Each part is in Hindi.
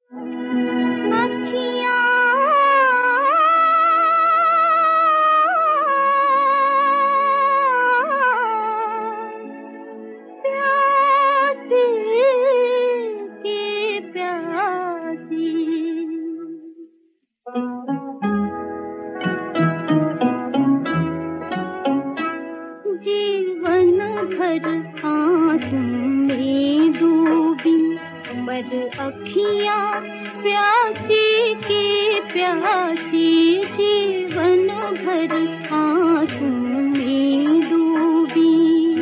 जीवन भर आंसू में डूबी पर अखियाँ प्यासी के प्यासी, जीवन भर आंसू में डूबी।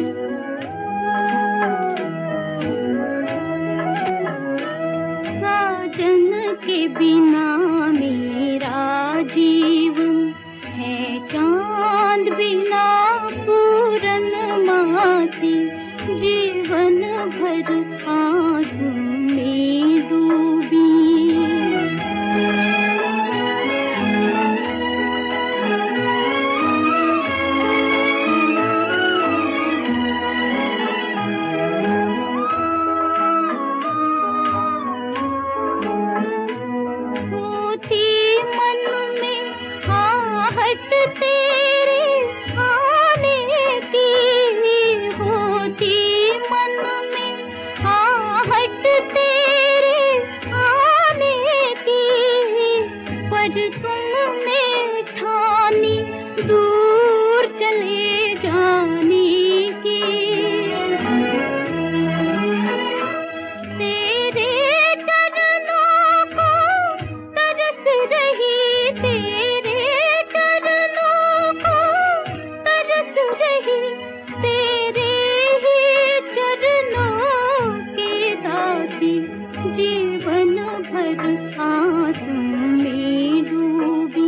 साजन के बिना मेरा जीवन है चांद बिना पूर्णमासी, जीवन भर आंसू में डूबी। होती मन में आहट तेरे आने की, होती मन में आहट तेरे आने की, पर तुमने ठानी दूर चले जाने की। तेरे चरणों को तरस रही, तेरे चरणों को तरस रही, तेरे ही चरणों के दासी, जीवन भर आंसू में डूबी।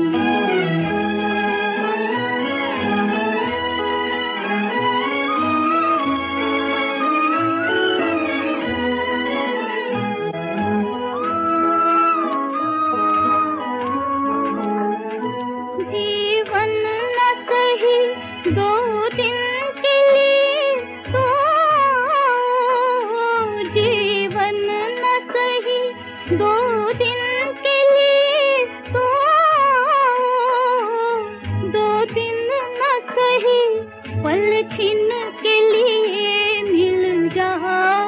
जीवन न सही दो दिन के लिए तो, जीवन न सही दो दिन के लिए तो, दो दिन न सही पल छिन के लिए मिल जाओ।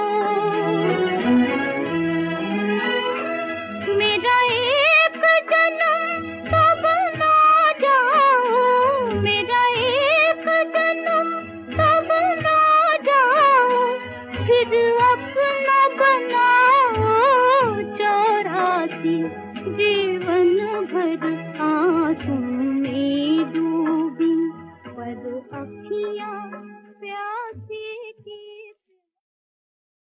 मेरा एक जन्म तब ना जाओ, मेरा एक जन्म तब ना जाओ, फिर अपना बनाओ चौरासी, जीवन भर आंसू